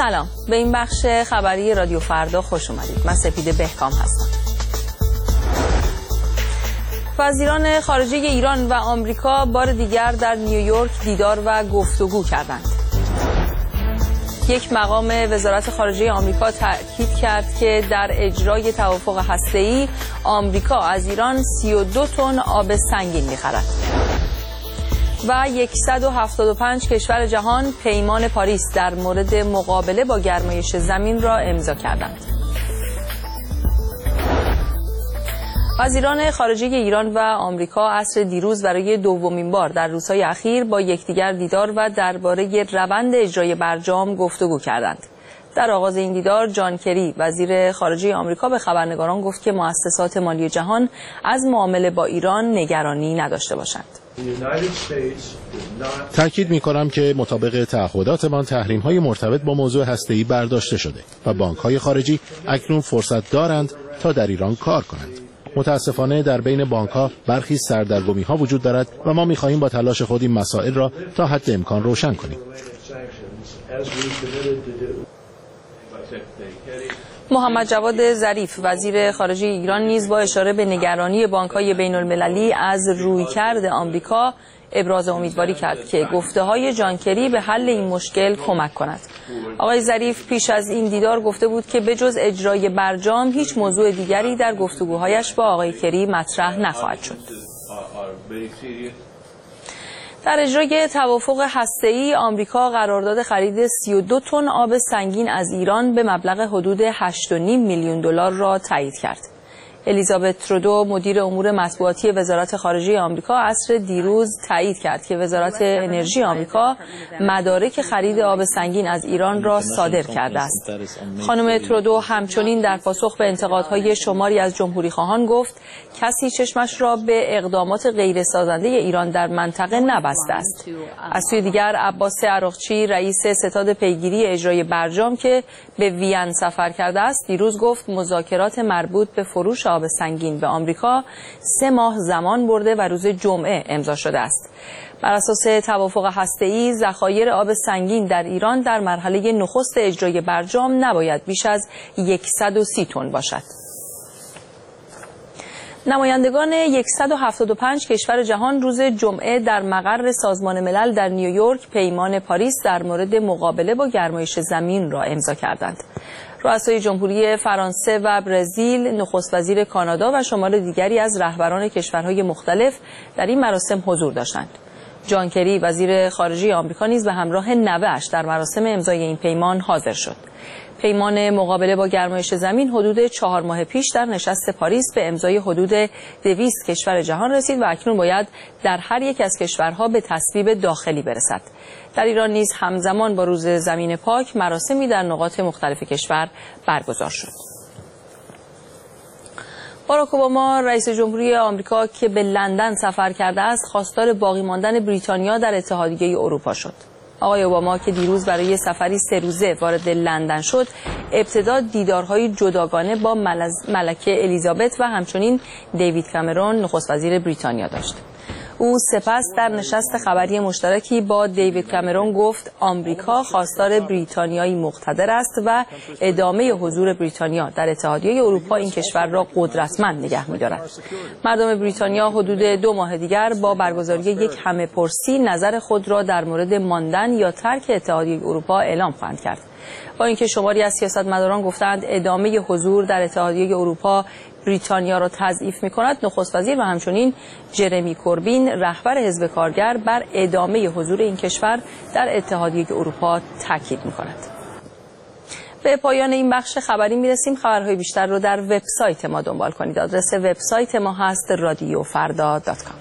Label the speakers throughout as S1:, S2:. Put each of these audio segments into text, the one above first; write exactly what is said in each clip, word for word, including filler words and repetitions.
S1: سلام، به این بخش خبری رادیو فردا خوش اومدید. من سپیده بهکام هستم. وزیران خارجه ایران و آمریکا بار دیگر در نیویورک دیدار و گفتگو کردند. یک مقام وزارت خارجه آمریکا تاکید کرد که در اجرای توافق هسته‌ای آمریکا از ایران سی و دو تن آب سنگین می‌خرد. و صد و هفتاد و پنج کشور جهان پیمان پاریس در مورد مقابله با گرمایش زمین را امضا کردند. وزیران خارجه ایران و آمریکا عصر دیروز برای دومین بار در روزهای اخیر با یکدیگر دیدار و درباره روند اجرای برجام گفتگو کردند. در آغاز این دیدار جان کری وزیر خارجه آمریکا به خبرنگاران گفت که مؤسسات مالی جهان از معامله با ایران نگرانی نداشته باشند.
S2: تأکید می‌کنم که مطابق تعهداتمان تحریم‌های مرتبط با موضوع هسته‌ای برداشته شده و بانک‌های خارجی اکنون فرصت دارند تا در ایران کار کنند. متاسفانه در بین بانک‌ها برخی سردرگمی‌ها وجود دارد و ما می‌خواهیم با تلاش خود این مسائل را تا حد امکان روشن کنیم.
S1: محمد جواد ظریف وزیر خارجه ایران نیز با اشاره به نگرانی بانک‌های بین‌المللی از رویکرد آمریکا ابراز امیدواری کرد که گفته‌های جان کری به حل این مشکل کمک کند. آقای ظریف پیش از این دیدار گفته بود که بجز اجرای برجام هیچ موضوع دیگری در گفتگوهایش با آقای کری مطرح نخواهد شد. در اجرای توافق هسته‌ای آمریکا قرارداد خرید سی و دو تن آب سنگین از ایران به مبلغ حدود هشت و نیم میلیون دلار را تایید کرد. الیزابت ترودو مدیر امور مطبوعاتی وزارت خارجه آمریکا عصر دیروز تایید کرد که وزارت انرژی آمریکا مدارک خرید آب سنگین از ایران را صادر کرده است. خانم ترودو همچنین در پاسخ به انتقادهای شماری از جمهوری‌خواهان گفت کسی چشمش را به اقدامات غیر سازنده ایران در منطقه نبسته است. از سوی دیگر عباس عراقچی رئیس ستاد پیگیری اجرای برجام که به وین سفر کرده است دیروز گفت مذاکرات مربوط به فروش آب سنگین به آمریکا سه ماه زمان برده و روز جمعه امضا شده است. بر اساس توافق هسته‌ای ذخایر آب سنگین در ایران در مرحله نخست اجرای برجام نباید بیش از صد و سی تن باشد. نمایندگان صد و هفتاد و پنج کشور جهان روز جمعه در مقر سازمان ملل در نیویورک پیمان پاریس در مورد مقابله با گرمایش زمین را امضا کردند. رؤسای جمهوری فرانسه و برزیل، نخست وزیر کانادا و شمار دیگری از رهبران کشورهای مختلف در این مراسم حضور داشتند. جان کری وزیر خارجه آمریکا نیز به همراه نوه‌اش در مراسم امضای این پیمان حاضر شد. پیمان مقابله با گرمایش زمین حدود چهار ماه پیش در نشست پاریس به امضای حدود دویست کشور جهان رسید و اکنون باید در هر یک از کشورها به تصویب داخلی برسد. در ایران نیز همزمان با روز زمین پاک مراسمی در نقاط مختلف کشور برگزار شد. باراک اوباما رئیس جمهوری آمریکا که به لندن سفر کرده است خواستار باقی ماندن بریتانیا در اتحادیه اروپا شد. آقای اوباما که دیروز برای سفری سه روزه وارد لندن شد ابتدا دیدارهای جداگانه با ملکه الیزابت و همچنین دیوید کامرون نخست وزیر بریتانیا داشت. او سپس در نشست خبری مشترکی با دیوید کامرون گفت آمریکا خواستار بریتانیایی مقتدر است و ادامه حضور بریتانیا در اتحادیه اروپا این کشور را قدرتمند نگه می‌دارد. مردم بریتانیا حدود دو ماه دیگر با برگزاری یک همه پرسی نظر خود را در مورد ماندن یا ترک اتحادیه اروپا اعلام خواهند کرد. با اینکه شماری از سیاستمداران گفتند ادامه حضور در اتحادیه اروپا بریتانیا را تضعیف می‌کند، نخست وزیر و همچنین جرمی کوربین رهبر حزب کارگر بر ادامه حضور این کشور در اتحادیه اروپا تاکید می‌کند. به پایان این بخش خبری می‌رسیم. خبرهای بیشتر رو در وبسایت ما دنبال کنید. آدرس وبسایت ما هست رادیو فردا دات کام.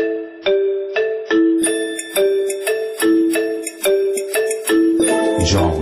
S3: Jean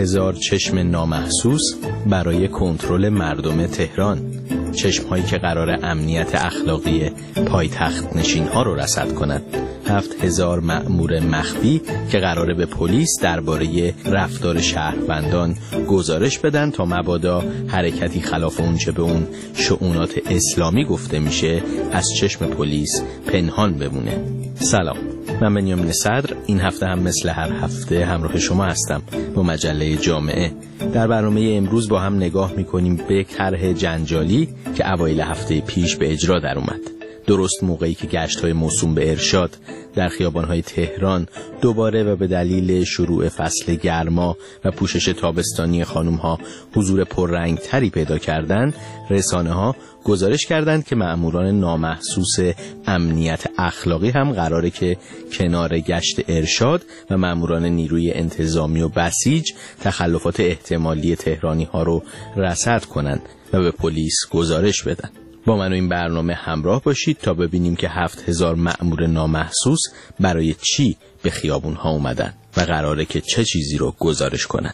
S3: هزار چشم نامحسوس برای کنترل مردم تهران. چشم‌هایی که قرار امنیت اخلاقی پایتخت نشین‌ها رو رصد کند. هفت هزار مأمور مخفی که قراره به پلیس درباره رفتار شهروندان گزارش بدن تا مبادا حرکتی خلاف اونچه به اون شؤونات اسلامی گفته میشه از چشم پلیس پنهان بمونه. سلام، من بنیامین صدر این هفته هم مثل هر هفته همراه شما هستم با مجله جامعه. در برنامه امروز با هم نگاه میکنیم به طرح جنجالی که اوایل هفته پیش به اجرا در اومد. درست موقعی که گشت‌های موسوم به ارشاد در خیابان‌های تهران دوباره و به دلیل شروع فصل گرما و پوشش تابستانی خانم‌ها حضور پررنگ‌تری پیدا کردند، رسانه‌ها گزارش کردند که مأموران نامحسوس امنیت اخلاقی هم قراره که کنار گشت ارشاد و مأموران نیروی انتظامی و بسیج تخلفات احتمالی تهرانی‌ها رو رصد کنند و به پلیس گزارش بدن. با من و این برنامه همراه باشید تا ببینیم که هفت هزار مأمور نامحسوس برای چی به خیابون ها اومدن و قراره که چه چیزی رو گزارش کنن.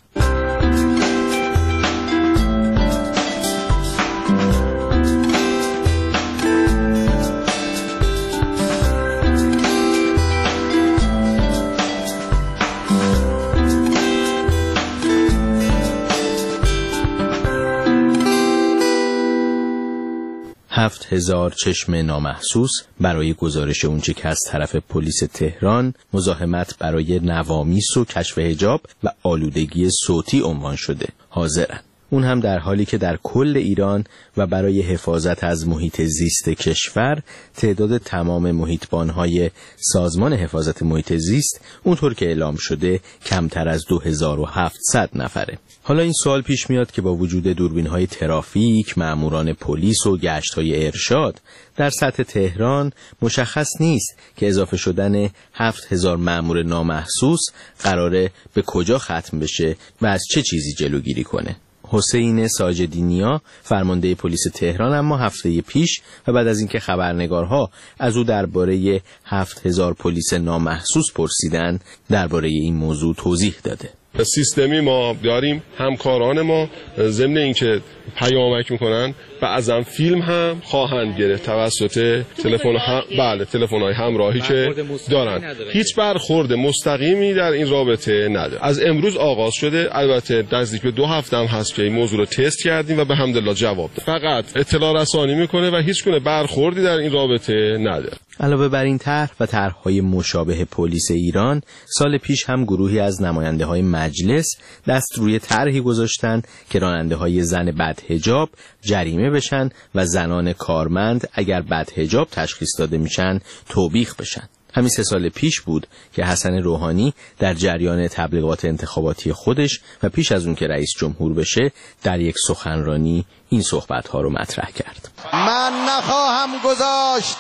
S3: هفت هزار چشم نامحسوس برای گزارش اونچه که از طرف پلیس تهران مزاحمت برای نوامیس و کشف حجاب و آلودگی صوتی عنوان شده حاضرن. اون هم در حالی که در کل ایران و برای حفاظت از محیط زیست کشور تعداد تمام محیطبان‌های سازمان حفاظت محیط زیست اونطور که اعلام شده کمتر از دو هزار و هفتصد نفره. حالا این سوال پیش میاد که با وجود دوربین‌های ترافیک، مأموران پلیس و گشت‌های ارشاد در سطح تهران مشخص نیست که اضافه شدن هفت هزار مأمور نامحسوس قراره به کجا ختم بشه و از چه چیزی جلوگیری کنه. حسین ساجدینیا فرمانده پلیس تهران اما هفته پیش و بعد از اینکه خبرنگارها از او درباره هفت هزار پلیس نامحسوس پرسیدن درباره این موضوع توضیح داده.
S4: سیستمی ما داریم، همکاران ما ضمن اینکه پیامک میکنن بعضا فیلم هم خواهند گرفت توسط تلفن هم بله تلفن‌های همراهی که دارن. هیچ برخورد مستقیمی در این رابطه نداره. از امروز آغاز شده، البته نزدیک به دو هفته هم هست که این موضوع رو تست کردیم و به حمدالله جواب داد. فقط اطلاع رسانی میکنه و هیچ گونه برخوردی در این رابطه نداره.
S3: علاوه بر این طرح و طرح‌های مشابه پلیس ایران، سال پیش هم گروهی از نماینده‌های مجلس دست روی طرحی گذاشتن که راننده‌های زن بدحجاب جریمه بشن و زنان کارمند اگر بدحجاب تشخیص داده میشن توبیخ بشن. همین سه سال پیش بود که حسن روحانی در جریان تبلیغات انتخاباتی خودش و پیش از اون که رئیس جمهور بشه در یک سخنرانی این صحبت‌ها رو مطرح کرد.
S5: من نخواهم گذاشت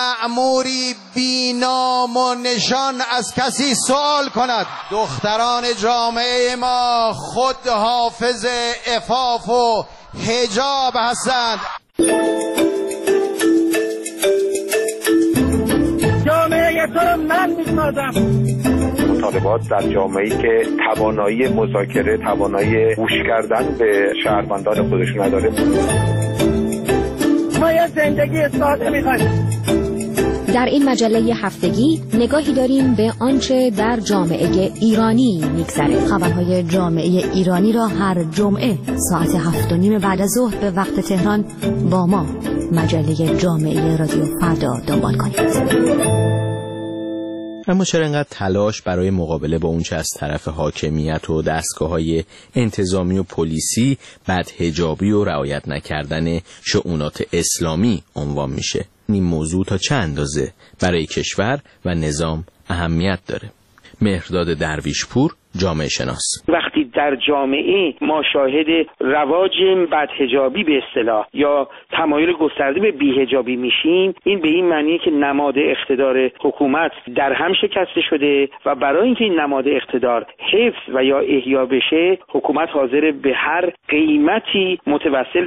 S5: مأموری بی نام و نشان از کسی سوال کند. دختران جامعه ما خود حافظ عفاف و حجاب هستند.
S6: جامعه تو رو من می‌سازم.
S7: مطالبات در جامعه‌ای که توانایی مذاکره، توانایی گوش کردن به شهروندان خودش نداره.
S6: ما یه زندگی ساده می‌خوایم.
S8: در این مجله هفتگی نگاهی داریم به آنچه در جامعه ایرانی می‌گذره. خبرهای جامعه ایرانی را هر جمعه ساعت هفت و نیم بعد از ظهر به وقت تهران با ما مجله جامعه رادیو فردا دنبال کنید.
S3: اما چرا انقدر تلاش برای مقابله با اونچه از طرف حاکمیت و دستگاه‌های انتظامی و پلیسی بدحجابی و رعایت نکردن شؤونات اسلامی عنوان میشه؟ این موضوع تا چه اندازه برای کشور و نظام اهمیت داره؟ مهرداد درویشپور، جامعه شناس:
S9: وقتی در جامعه ما شاهد رواج بدحجابی به اصطلاح یا تمایل گسترده به بی‌حجابی میشیم، این به این معنیه که نماد اقتدار حکومت در هم شکسته شده و برای اینکه این نماد اقتدار حفظ و یا احیا بشه، حکومت حاضر به هر قیمتی متوسل بشه.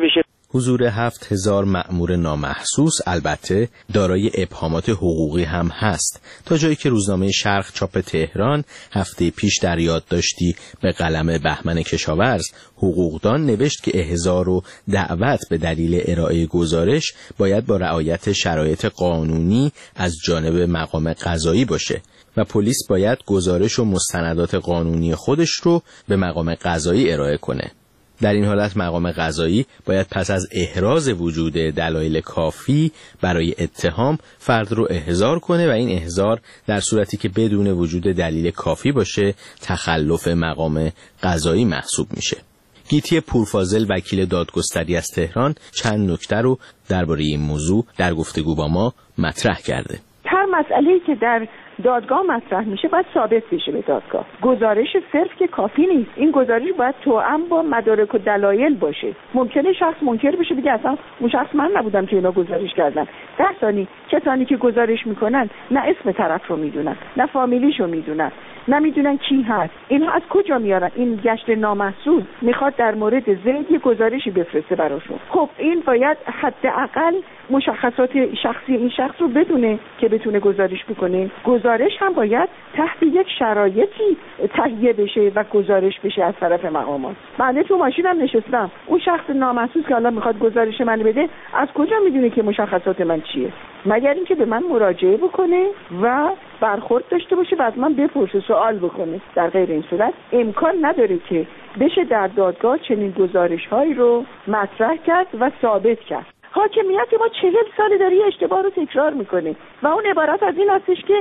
S3: حضور هفت هزار مأمور نامحسوس البته دارای ابهامات حقوقی هم هست، تا جایی که روزنامه شرق چاپ تهران هفته پیش در یادداشتی به قلم بهمن کشاورز حقوقدان نوشت که احضار و دعوت به دلیل ارائه گزارش باید با رعایت شرایط قانونی از جانب مقام قضایی باشه و پلیس باید گزارش و مستندات قانونی خودش رو به مقام قضایی ارائه کنه. در این حالت مقام قضایی باید پس از احراز وجود دلایل کافی برای اتهام فرد رو احضار کنه و این احضار در صورتی که بدون وجود دلیل کافی باشه تخلف مقام قضایی محسوب میشه. گیتی پورفاضل وکیل دادگستری از تهران چند نکته رو درباره این موضوع در گفتگو با ما مطرح کرده.
S10: هر مسئله‌ای که در دادگاه مطرح میشه باید ثابت بشه به دادگاه. گزارش صرف که کافی نیست. این گزارش باید توأم با مدارک و دلایل باشه. ممکنه شخص منکر بشه بگه اصلا اون شخص من نبودم که اینا گزارش کردن. در ثانی کسانی که گزارش میکنن نه اسم طرف رو میدونن، نه فامیلیشو میدونن، نمیدونن کی هست. اینها از کجا میارن؟ این گشت نامحسوس میخواد در مورد زید یه گزارشی بفرسته براشون. خب این باید حداقل مشخصات شخصی این شخص رو بدونه که بتونه گزارش بکنه. گزارش هم باید تحت یک شرایطی تهیه بشه و گزارش بشه از طرف مقامات. من تو ماشینم نشستم، اون شخص نامحسوس که الان میخواد گزارش من بده از کجا میدونه که مشخصات من چیه؟ مگر اینکه به من مراجعه بکنه و برخورد داشته باشه و از من بپرسه، سوال بکنه. در غیر این صورت امکان نداره که بشه در دادگاه چنین گزارش‌هایی رو مطرح کرد و ثابت کرد. حاکمیت ما چهل سال داره اشتباه رو تکرار میکنه و اون عبارت از این هستش که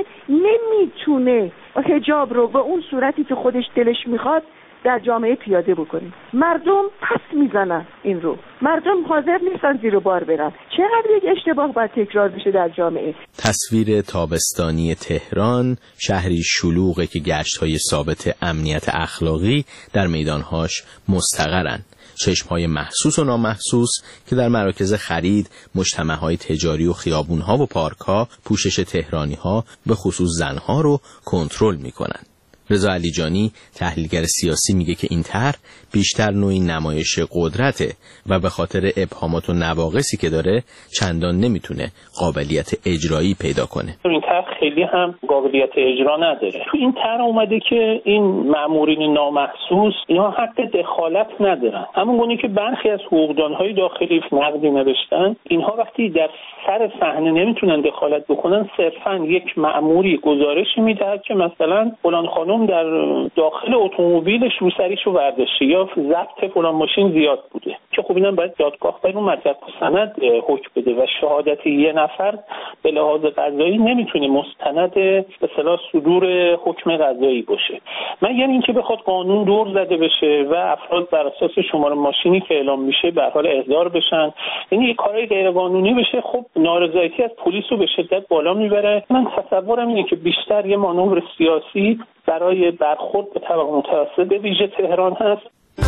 S10: نمیتونه حجاب رو به اون صورتی که خودش دلش میخواد در جامعه پیاده بکنه. مردم پس میزنن این رو، مردم حاضر نیستن زیر بار برن. چقدر یک اشتباه باید تکرار بشه در جامعه.
S3: تصویر تابستانی تهران شهری شلوغه که گشت‌های ثابت امنیت اخلاقی در میدانهاش مستقرن. چشم‌های محسوس و نامحسوس که در مراکز خرید، مجتمع‌های تجاری و خیابون‌ها و پارک‌ها پوشش تهرانی‌ها به خصوص زن‌ها رو کنترل می‌کنند. رضا علیجانی تحلیلگر سیاسی میگه که این طرح بیشتر نوعی نمایش قدرته و به خاطر ابهامات و نواقصی که داره چندان نمیتونه قابلیت اجرایی پیدا کنه.
S11: این طرح خیلی هم قابلیت اجرا نداره. تو این طرح اومده که این مامورین نامحسوس اینا حق دخالت ندارن. همون گونه که برخی از حقوقدان‌های داخلی نقدی نوشتن، اینها وقتی در سر صحنه نمیتونن دخالت بکنن، صرفاً یک ماموری گزارشی میده که مثلا فلان خانم در داخل اتومبیلش روسریشو برداشته یا ضبط فلان ماشین زیاد بوده، که خب اینم باید دادگاه بر اون مدرک و سند حکم بده و شهادت یه نفر به لحاظ قضایی نمیتونه مستند به اصطلاح صدور حکم قضایی باشه. مگر اینکه بخواد قانون دور زده بشه و افراد بر اساس شماره ماشینی که اعلام میشه به حال احضار بشن، یعنی یه کاری غیر قانونی بشه، خب نارضایتی از پلیس رو به شدت بالا میبره. من تصورم اینه که بیشتر یه مانور سیاسی برای برخورد به طبقه متوسط به ویژه تهران هست.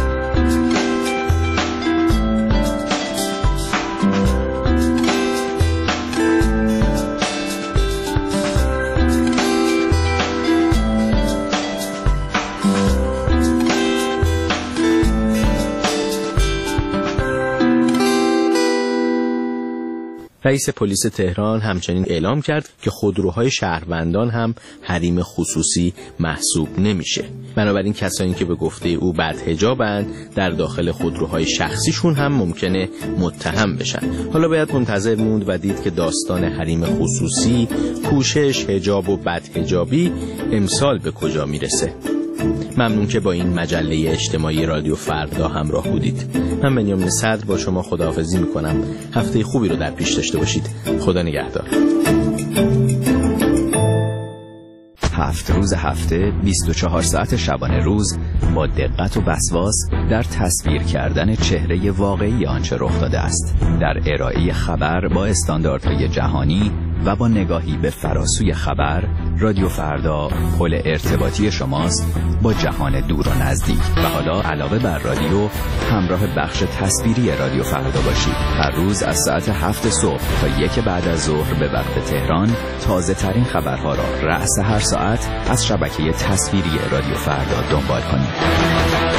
S3: رئیس پلیس تهران همچنین اعلام کرد که خودروهای شهروندان هم حریم خصوصی محسوب نمیشه. بنابراین کسانی که به گفته او بدحجابند در داخل خودروهای شخصیشون هم ممکنه متهم بشن. حالا باید منتظر موند و دید که داستان حریم خصوصی، پوشش، حجاب و بدحجابی امسال به کجا میرسه. ممنون که با این مجله اجتماعی رادیو فردا همراه بودید. من بنیامین صدر با شما خداحافظی میکنم. هفته خوبی رو در پیش داشته باشید. خدا نگهدار.
S12: هفت روز هفته، بیست و چهار ساعت شبانه روز با دقت و وسواس در تصویر کردن چهره واقعی آنچه رخ داده است، در ارائه خبر با استانداردهای جهانی و با نگاهی به فراسوی خبر. رادیو فردا پل ارتباطی شماست با جهان دور و نزدیک. و حالا علاوه بر رادیو، همراه بخش تصویری رادیو فردا باشید. هر روز از ساعت هفت صبح تا یک بعد از ظهر به وقت تهران تازه ترین خبرها را رأس هر ساعت از شبکه تصویری رادیو فردا دنبال کنید.